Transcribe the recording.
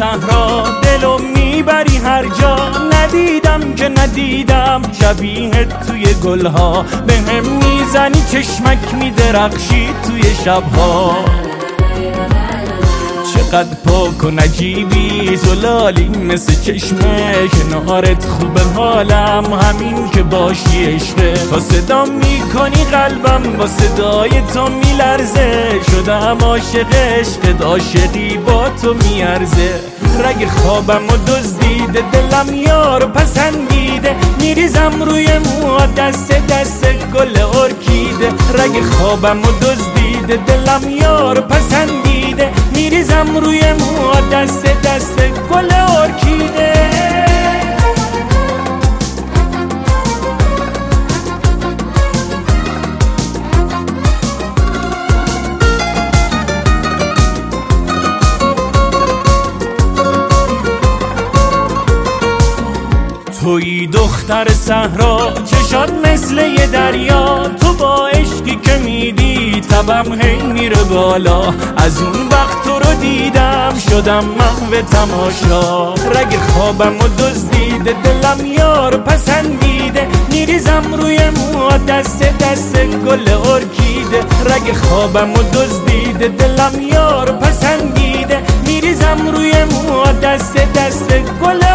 صحرا دلو میبری هر جا، ندیدم که ندیدم شبیه توی گلها، به هم میزنی چشمک میدرخشی توی شبها. چقدر پاک و نجیبی زلالی مثل چشمه، کنارت خوبه حالم همین که باشی عشقه. تا صدا میکنی قلبم با صدای تو میلرزه، شدم عاشق عشقت، عاشقی با تو میارزه. رگ خوابم و دزدیده دلم یارو پسندیده، میریزم روی موها دست دست گل ارکیده. رگ خوابم و دزدیده دلم یارو پسندیده، میریزم روی موها دست دست گل ارکیده. تویی دختر صحرا چشات مثل یه دریا، تو با عشقی که میدی تبم هی میره بالا. از اون وقت تو رو دیدم شدم محو تماشا، رگ خوابم و دزدیده دلم یارو پسندیده، میریزم روی موها دست دست گل ارکیده. رگ خوابم و دزدیده دلم یارو پسندیده، میریزم روی موها دست دست گل